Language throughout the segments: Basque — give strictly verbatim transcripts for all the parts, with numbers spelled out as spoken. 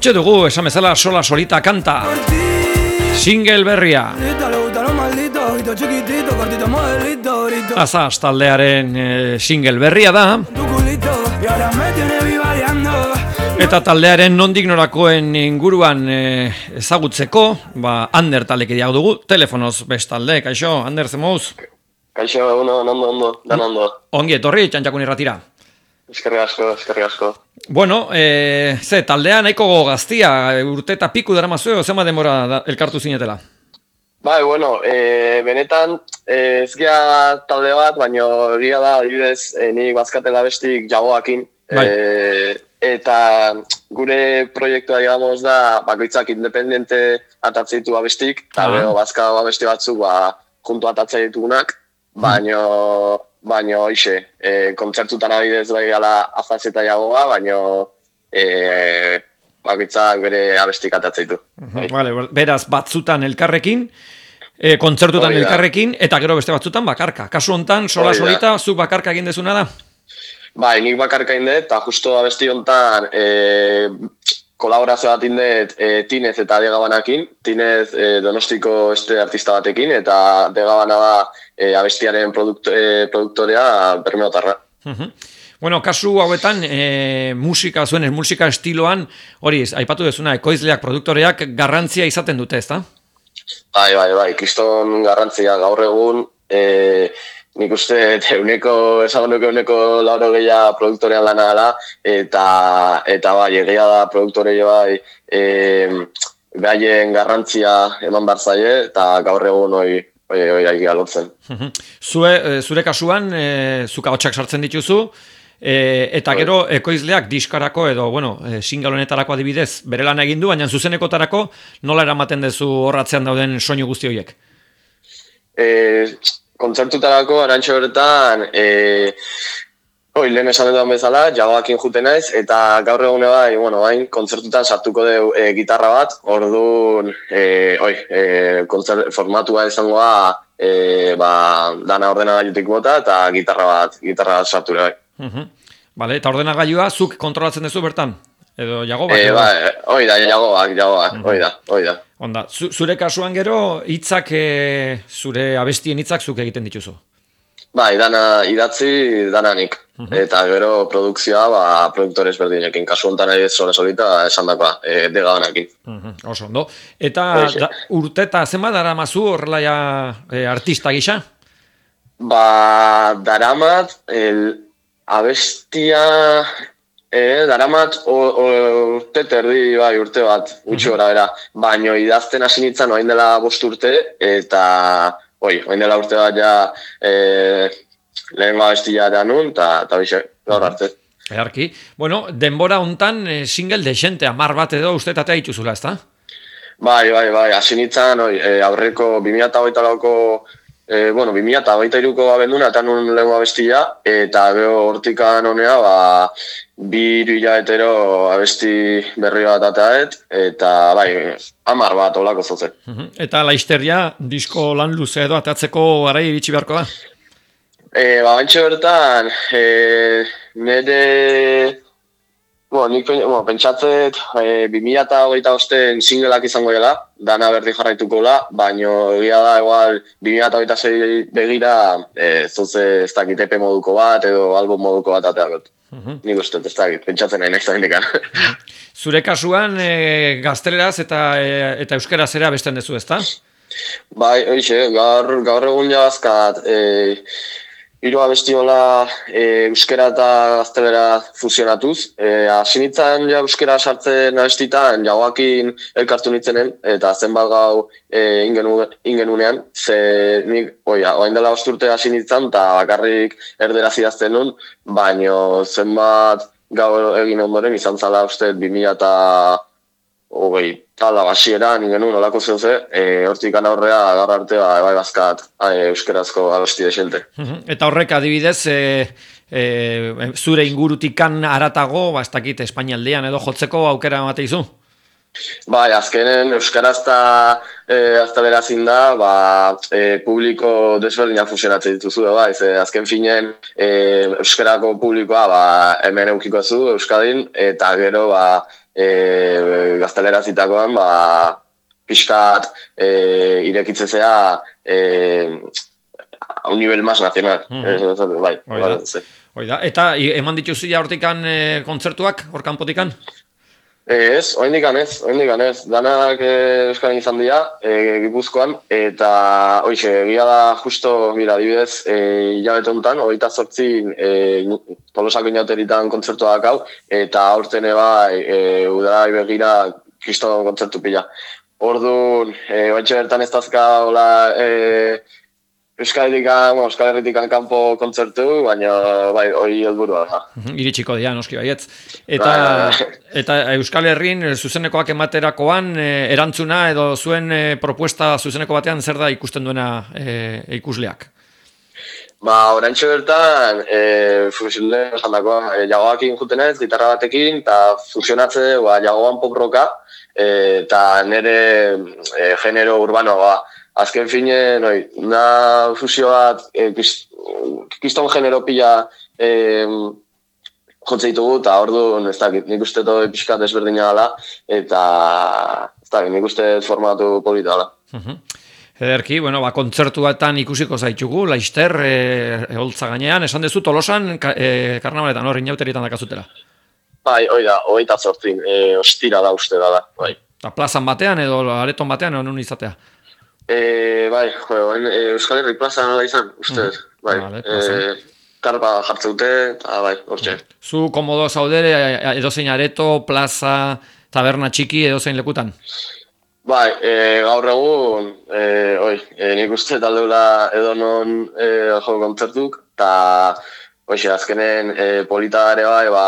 Hortxe dugu, esan bezala sola solita kanta. Single berria. Azaz taldearen e, single berria da. Eta taldearen nondik norakoen inguruan e, ezagutzeko, ba, Ander taldeke diago dugu, telefonoz bestalde, kaixo, Ander, zemouz? Kaixo, uno, ondo, ondo, dan ondo. Ongi etorri, txantxakun irratira. Eskerrik asko, eskerrik asko. Bueno, e, ze, taldea nahiko gaztia, urte eta piku dara mazue, zema denbora da, elkartu zinetela? Bai, bueno, e, benetan e, ez gira talde bat, baina egia da, adibidez, e, nik bazkatela bestik jagoakin. Bai. E, eta gure proiektua, digamos, da, bakoitzak independente atatzeitu abestik, eta Ah. gero bazka abesti batzuk, ba, juntu atatzea ditugunak, baina... Baina, hoxe, e, kontzertutan abidez bai gala azazeta jagoa, baina e, bakoitzak bere abestik atatzeitu. Uh-huh. Vale, beraz, batzutan elkarrekin, e, kontzertutan Hori da. elkarrekin, eta gero beste batzutan bakarka. Kasu hontan, sola Hori da. solita, zuk bakarka egin dezuna da? Bai, nik bakarka indet, eta justo abesti hontan e, kolaborazio bat indet e, Tinez eta Degabanakin. Tinez e, Donostiko este artista batekin, eta Degabana da e, abestiaren produkt, e, produktorea bermeotarra. Uh-huh. Bueno, kasu hauetan, e, musika zuen, musika estiloan, hori, aipatu dezuna, ekoizleak, produktoreak garrantzia izaten dute, ezta? Bai, bai, bai, kriston garrantzia gaur egun, e, nik uste, euneko, esagonuko euneko lauro gehiago produktorean lana dela, eta, eta bai, egia da produktore bai, e, behaien garrantzia eman behar zaie, eta gaur egun hoi, hoi, hoi aigi galotzen. Zue, zure kasuan, e, zuk ahotsak sartzen dituzu, e, eta gero ekoizleak diskarako edo, bueno, e, single honetarako adibidez, bere lan egin du, baina zuzenekotarako nola eramaten dezu horratzean dauden soinu guzti horiek? E, kontzertutarako arantxo bertan, e, oi, lehen esan dudan bezala, jagoakin juten naiz, eta gaur egune bai, bueno, bain, kontzertutan sartuko deu e, gitarra bat, orduan, e, oi, e, kontzert, formatua izangoa, e, ba, dana ordenagailutik bota, eta gitarra bat, gitarra bat sartu bai. Uh-huh. Vale, eta ordenagailua zuk kontrolatzen duzu bertan? Edo jagoak? E, edo? ba, oi da, jagoak, jagoak, Uh-huh. oi da, oi da. Onda, zu, zure kasuan gero, hitzak, e, zure abestien hitzak zuk egiten dituzu? Bai, dana idatzi, dananik. Mhm. Eta gero produkzioa, ba, produktores berdinekin. Kasu honetan ari sola solita esan dakoa, e, Degabanakin. Uh-huh. Oso, ondo. Eta Hoxe. da, urte eta zenba daramazu horrela ja e, artista gisa? Ba, daramat, el, abestia, e, daramat o, o, urte terdi, bai, urte bat, gutxi gora bera. Baino idazten hasi nintzen orain dela bost urte, eta, oi, orain dela urte bat ja, e, lehen abestia da nun, eta, eta bixe, gaur arte. Earki. Bueno, denbora hontan e, single desente, amar bat edo uste tatea dituzula, ezta? Bai, bai, bai, hasi nintzen, oi, e, aurreko bi mila hogeita lauko, e, bueno, bi mila hogeita hiruko abenduna eta nun lehen abestia, eta gero hortikan honea, ba, bi hiru hilabetero abesti berri bat ataet, eta bai, hamar bat olako zozen. Uh-huh. Eta laisteria, disko lan luze edo atatzeko garai iritsi beharko da? E, ba, bantxe bertan, e, nire, bueno, nik bueno, pentsatzet e, bi mila hogeita bosten singleak izango dela, dana berdin jarraituko la, baino egia da, igual, bi mila hogeita sei begira, e, zoze ez dakit epe moduko bat, edo album moduko bat ateakot. Uh-huh. Nik uste, ez dakit, pentsatzen nahi nahi zaindikan. Zure kasuan e, gazteleraz eta, e, eta euskeraz ere abesten dezu, ezta? Bai, oixe, gaur, gaur egun jabazkat, e, hiru abestiola e, euskera eta gaztelera fusionatuz. E, hasi nintzen ja euskera sartzen abestitan, jagoakin elkartu nintzenen, eta zenbat gau e, ingenu, ingenunean, ze nik, oia, oain dela osturte hasi nintzen, eta bakarrik erderaz idazten nun, baino zenbat gau egin ondoren izan zala uste bi mila eta hogei, tala basieran ingenun olako zeuze, e, hortikan aurrea gaur arte ba, bai bazkat e, euskerazko abesti desente. Uh-huh. Eta horrek adibidez, e, e, zure ingurutikan aratago, ba, ez dakit Espainialdean edo jotzeko aukera emate izu? Bai, azkenen euskarazta e, azta berazin da, ba, e, publiko desberdinak fusionatzen dituzu, bai, ze azken finen e, euskarako publikoa ba, hemen eukiko zu, Euskadin, eta gero ba, e, gaztelerazitakoan, ba, pixkat e, irekitzezea e, a un nivel más nacional. Mm-hmm. e, bai, bai, bai, Oida, eta eman dituzu ja hortikan e, kontzertuak, horkanpotikan? Ez, oindikan ez, oindikan ez. Danak eh, Euskal izan dira, eh, Gipuzkoan, eta hoxe, egia da justo, mira, adibidez, eh, hilabete honetan, hogeita zortzi eh, Tolosako inauteritan kontzertua dakau, eta aurten eba eh, udarai begira kriston kontzertu pila. Orduan, eh, ointxe bertan ez dazka, hola, eh, Euskal Herrikan, Euskal Herrikan kanpo kontzertu, baina bai, hori helburua da. Iritsiko dira, noski baietz. Eta, eta Euskal Herrin zuzenekoak ematerakoan erantzuna edo zuen propuesta zuzeneko batean zer da ikusten duena e, ikusleak? Ba, oraintxe bertan, e, fusilde esandakoa, e, jagoakin jutenez, gitarra batekin, eta fusionatze, ba, jagoan pop-rocka, eta nire e, genero urbanoa, ba. Azken fine, noi, na fusio bat, e, kiston genero pila e, jotze ditugu, eta orduan, ez dakit, nik uste todo pixkat desberdina dela, eta ez dakit, nik uste formatu polita dela. Uh-huh. Ederki, bueno, ba, kontzertuetan ikusiko zaitugu, Laister, e, holtza gainean, esan dezu, Tolosan, ka, e, karnabaletan, hor, inauterietan dakazutela. Bai, hoi da, hogeita zortzin, e, ostira da uste da da, bai. Ta plazan batean edo areton batean, edo nun izatea? E, bai, jo, e, Euskal Herri plaza nola izan, ustez, mm. bai. Vale, e, karpa jartzeute, eta bai, hortxe. Zu komodo zaudere, edozein areto, plaza, taberna txiki, edozein lekutan? Bai, e, gaur egun, e, oi, e, nik uste taldeula edonon e, jo kontzertuk, eta oixe, azkenen e, polita ere bai, ba,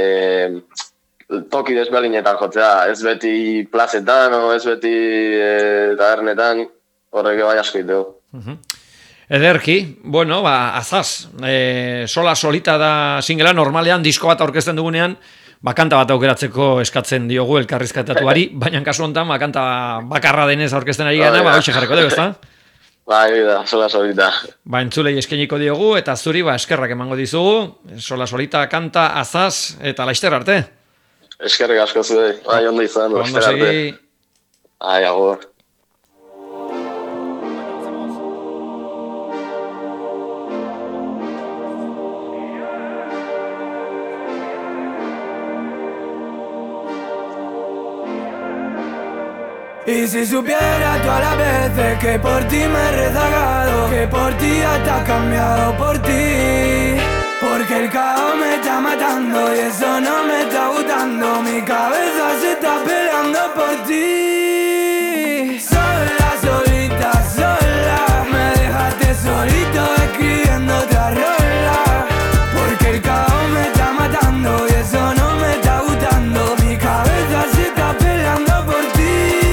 e, toki desberdinetan jotzea, ez beti plazetan, o ez beti e, tabernetan, horrek bai asko itego. Uh-huh. Ederki, bueno, ba, azaz, e, sola solita da singela, normalean disko bat aurkezten dugunean, ba, kanta bat aukeratzeko eskatzen diogu elkarrizkatatuari, baina kasu honetan, ba, kanta bakarra denez aurkezten ari gana, ba, hoxe jarriko dugu, ezta? Bai, da, sola solita. Ba, entzulei eskeniko diogu, eta zuri, ba, eskerrak emango dizugu, sola solita, kanta, azaz, eta Laister arte. Eskerrik asko zuei, bai, ondo izan, Laister arte. Ai, agur. Y si supiera todas las veces que por ti me he rezagado, que por ti hasta cambiado por ti, porque el caos me está matando y eso no me está gustando, mi cabeza se está peleando por ti. Sola, solita, sola, me dejaste solito escribiendo otra rola, porque el caos me está matando y eso no me está gustando, mi cabeza se está peleando por ti.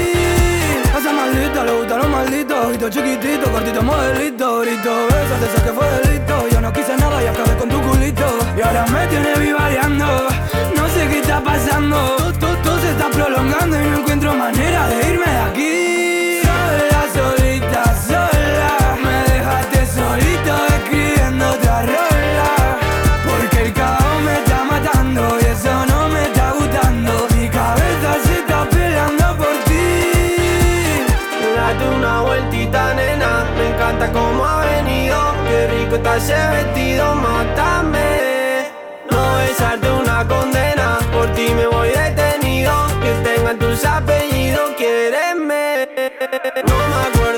Le gusta lo maldito, ojito chiquitito, cortito modelito, grito, bésate, sé que fue delito. Yo no quise nada y acabé con tu culito, y ahora me tiene vivariando, no sé qué está pasando. Todo, todo se está prolongando y no encuentro manera de irme de aquí. Sola, solita, sola, me dejaste solito escribiendo otra rola, porque el caos me está matando y eso no me está gustando, mi cabeza se está peleando por ti. Date una vueltita, nena, me encanta cómo ha venido, qué rico está ese vestido, mátame. No besarte una condena, por ti me voy detenido, que tengan tus apellidos, quiéreme. No me acuerdo